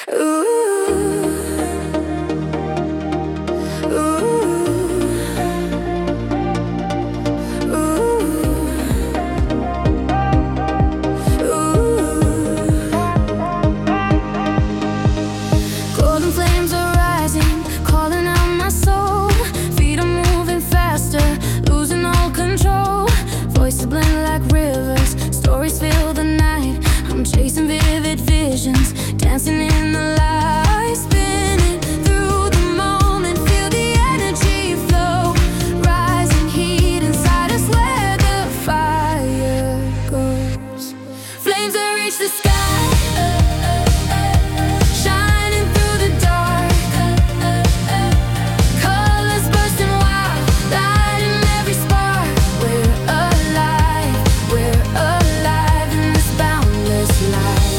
Golden flames are rising, calling out my soul. Feet are moving faster, losing all control. Voices blend like rivers, stories fill the night. I'm chasing vivid visions, dancing in the light, spinning through the moment. Feel the energy flow, rising heat inside us where the fire goes. Flames that reach the sky, shining through the dark. Colors bursting wild, lighting every spark. We're alive in this boundless light.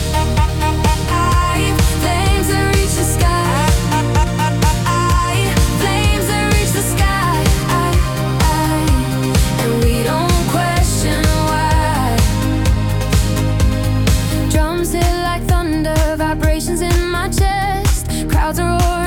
Flames that reach the sky, flames that reach the sky, and we don't question why. Drums hit like thunder, vibrations in my chest. Crowds are roaring.